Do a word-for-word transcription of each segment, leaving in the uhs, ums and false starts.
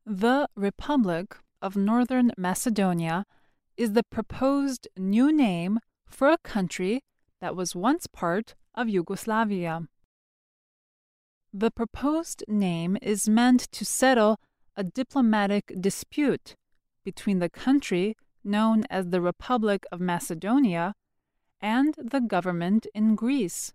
The Republic of Northern Macedonia is the proposed new name for a country that was once part of Yugoslavia. The proposed name is meant to settle a diplomatic dispute between the country known as the Republic of Macedonia and the government in Greece.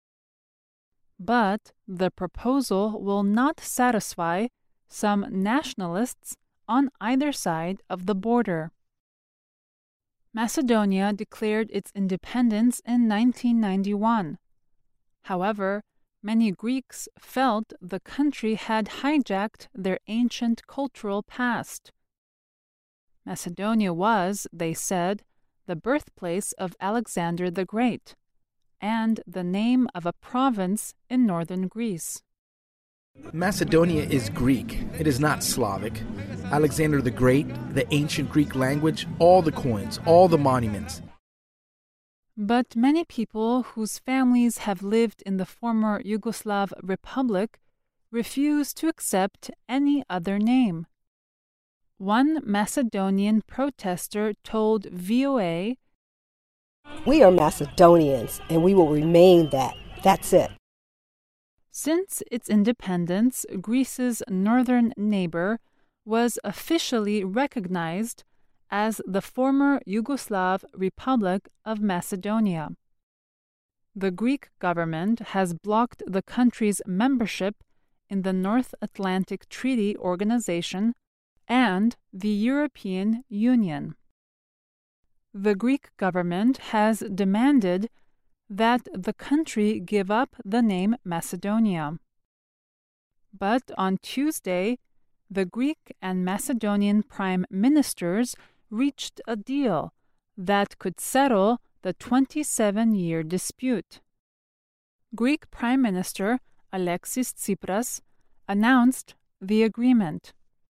But the proposal will not satisfy some nationalists on either side of the border. Macedonia declared its independence in nineteen ninety-one. However, many Greeks felt the country had hijacked their ancient cultural past. Macedonia was, they said, the birthplace of Alexander the Great, and the name of a province in northern Greece. Macedonia is Greek. It is not Slavic. Alexander the Great, the ancient Greek language, all the coins, all the monuments. But many people whose families have lived in the former Yugoslav Republic refuse to accept any other name. One Macedonian protester told V O A, "We are Macedonians, and we will remain that. That's it." Since its independence, Greece's northern neighbor was officially recognized as the former Yugoslav Republic of Macedonia. The Greek government has blocked the country's membership in the North Atlantic Treaty Organization and the European Union. The Greek government has demanded that the country give up the name Macedonia. But on Tuesday, the Greek and Macedonian prime ministers reached a deal that could settle the twenty-seven-year dispute. Greek Prime Minister Alexis Tsipras announced the agreement.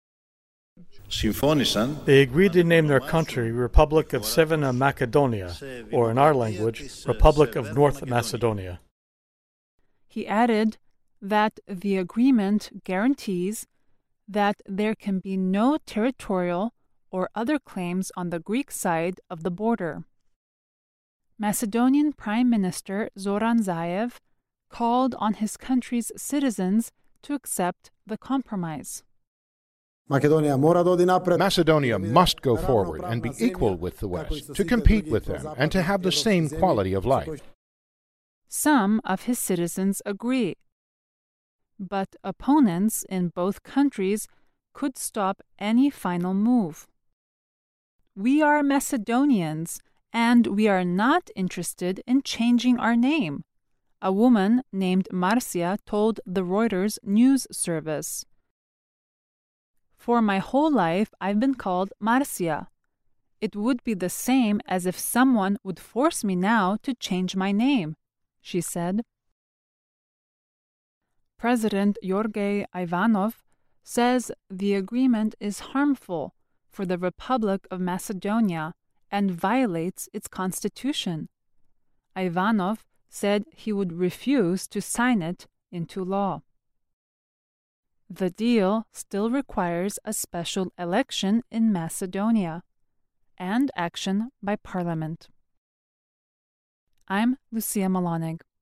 They agreed to name their country Republic of Severna Macedonia, or in our language, Republic of North Macedonia. He added that the agreement guarantees that there can be no territorial or other claims on the Greek side of the border. Macedonian Prime Minister Zoran Zaev called on his country's citizens to accept the compromise. Macedonia must go forward and be equal with the West, to compete with them, and to have the same quality of life. Some of his citizens agree, but opponents in both countries could stop any final move. "We are Macedonians, and we are not interested in changing our name," a woman named Marcia told the Reuters news service. "For my whole life, I've been called Marcia. It would be the same as if someone would force me now to change my name," she said. President Georgi Ivanov says the agreement is harmful for the Republic of Macedonia and violates its constitution. Ivanov said he would refuse to sign it into law. The deal still requires a special election in Macedonia and action by Parliament. I'm Lucia Malonig.